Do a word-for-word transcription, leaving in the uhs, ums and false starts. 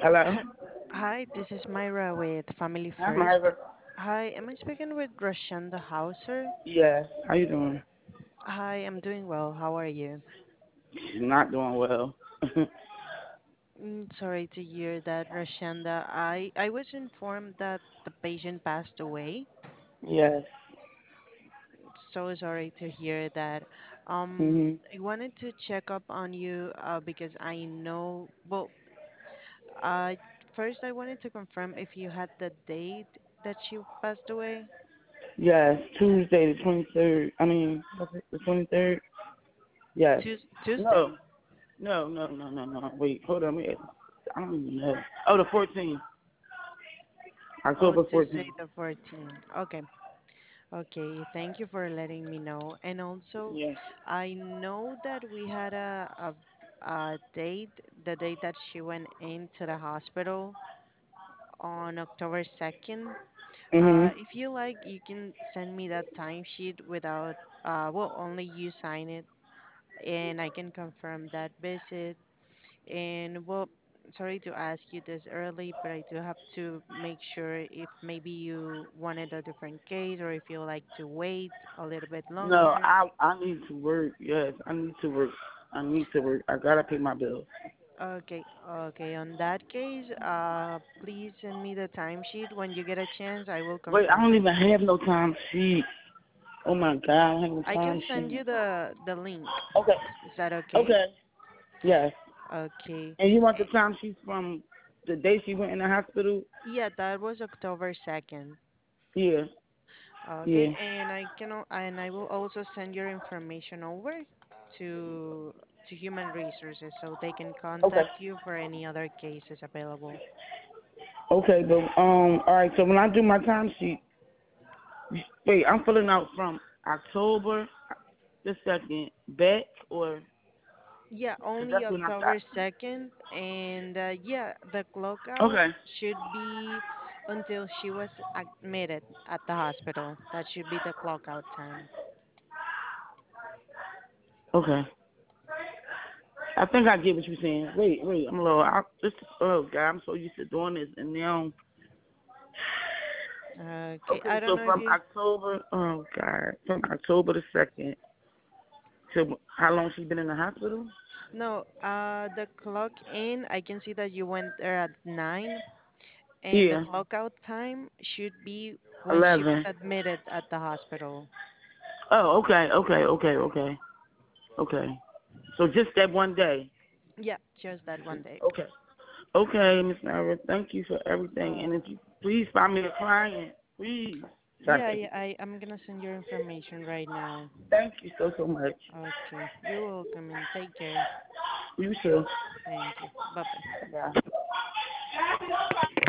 Hello. H- Hi, this is Myra with Family I'm First. Ira. Hi, am I speaking with Rashanda Hauser? Yes. How you doing? Hi, I'm doing well. How are you? She's not doing well. Mm, sorry to hear that, Rashanda. I, I was informed that the patient passed away. Yes. So sorry to hear that. Um, Mhm. I wanted to check up on you uh, because I know, well, uh, first I wanted to confirm if you had the date that she passed away. Yes. Tuesday the twenty third. I mean, was it the twenty third? Yes. Tues Tuesday? No. No. No. No. No. No. Wait. Hold on. Wait. I don't even know. Oh, the fourteenth. Oh, October Tuesday fourteenth. the fourteenth. Okay. Okay. Thank you for letting me know. And also, Yes. I know that we had a, a, a date, the date that she went into the hospital on October second. Uh, Mhm. if you like, you can send me that timesheet without, uh, well, only you sign it, and I can confirm that visit. And well, sorry to ask you this early, but I do have to make sure if maybe you wanted a different case or if you like to wait a little bit No. longer. I I need to work. Yes. I need to work. I need to work. I gotta pay my bills. Okay, okay. On that case, uh, please send me the timesheet when you get a chance. I will Wait. I confirm don't it. even have no time sheet. Oh my God. I don't have no I can time send sheet. you the the link. Okay. Is that okay? Okay. Yes. Okay. And you want the Eh, time sheets from the day she went in the hospital? Yeah, that was October second. Yeah, Okay, yeah. and I can al- and I will also send your information over to to human resources so they can Okay. contact you for any other cases available. Okay, but um, all right. So when I do my time sheet, wait, I'm filling out from October the second back, or Yeah, because only that's when I October start. second, and uh, yeah, the clock out Okay. should be until she was admitted at the hospital. That should be the clock out time. Okay. I think I get what you're saying. Wait, wait. I'm a little. I, this. Oh God, I'm so used to doing this, and now. Okay, Okay, I don't so know if from you October. Oh God, from October the second to how long she been in the hospital? no, uh, the clock in, I can see that you went there at nine. And the Yeah, clock out time should be when she was eleven. admitted at the hospital. Oh, okay, okay, okay, okay, okay. So just that one day. Yeah, just that one day. Okay. Okay, Miss Nara, thank you for everything. Uh, And if you please find me a client, please. yeah, Sorry. yeah, I, I'm gonna send your information right now. Thank you so so much. Okay, you're welcome and take care. You too. Thank you. Bye bye. Yeah.